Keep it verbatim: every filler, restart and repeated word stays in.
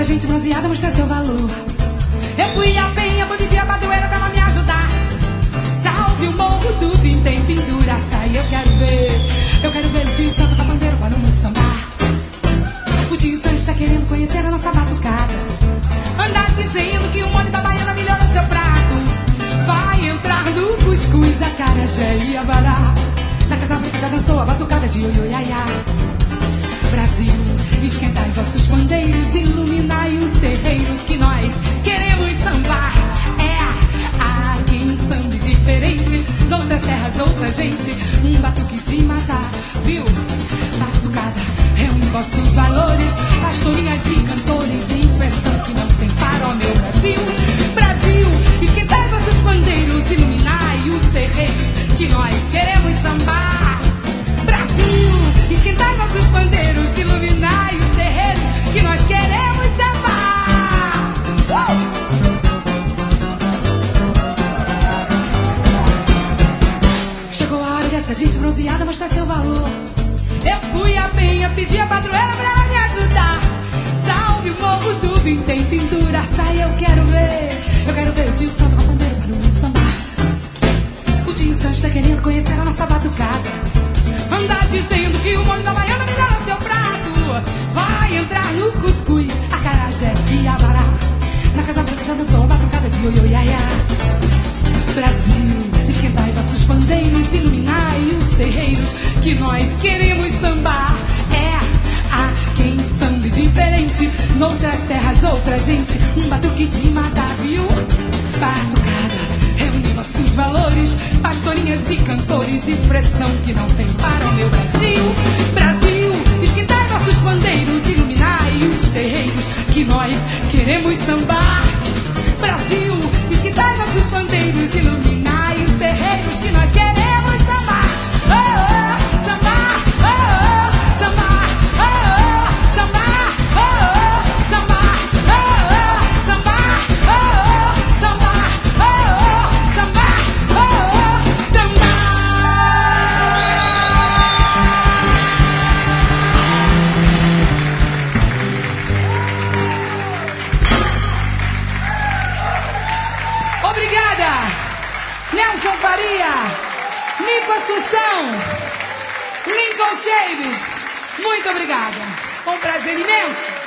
gente bronzeada mostrar seu valor. Eu fui a penha, fui pedir a padroeira pra ela me ajudar. Salve o morro do Vintém, pendura, sai, eu quero ver. Eu quero ver o tio Santo com a bandeira para o mundo sambar. O tio Santo está querendo conhecer a nossa batucada. Andar dizendo que o molho da baiana melhora seu prato. Vai entrar no cuscuz, acarajé e abará. Na Casa Branca já dançou a batucada de ioiô-iaiá. Brasil, esquentai vossos pandeiros, iluminai os terreiros que nós queremos sambar. É, há quem sambe diferente, noutras terras outra gente, um batuque de matar, viu? Batucada reúne vossos valores, pastorinhas e cantores, em expressão que não tem para o meu Brasil. Brasil, esquentai vossos pandeiros, iluminai os terreiros que nós queremos sambar. Brasil, esquentai vossos pandeiros, iluminai os terreiros que nós queremos sambar. Uh! Chegou a hora dessa gente bronzeada mostrar seu valor. Eu fui a penha, pedi a padroeira pra ela me ajudar. Salve o morro do Vintém, pendura, sai, eu quero ver. Eu quero ver o tio Santo com a bandeira para o mundo sambar. O tio Santo está querendo conhecer a nossa batucada. Andar dizendo que o molho da baiana melhora seu prato. Vai entrar no cuscuz, acarajé e abará. Na Casa Branca já dançou a batucada de ioiô-iaiá. Brasil, esquentai vossos pandeiros, iluminai os terreiros que nós queremos sambar. É, há quem sambe diferente, noutras terras outra gente, um batuque de matar, viu? Batucada reúne vossos valores, pastorinhas e cantores, expressão que não tem para o meu Brasil. Brasil, esquentai vossos bandeiros, iluminai os terreiros que nós queremos sambar. Brasil, esquentai vossos bandeiros, iluminai os terreiros que nós queremos sambar. Oh, oh, sambar, oh, oh, sambar, oh, oh, sambar, oh, oh, sambar, oh, oh, sambar, oh, oh, sambar, oh, oh, sambar, oh, oh, sambar. Obrigada, Nelson Faria, Nico Assunção, Lincoln Shave. Muito obrigada. Um prazer imenso.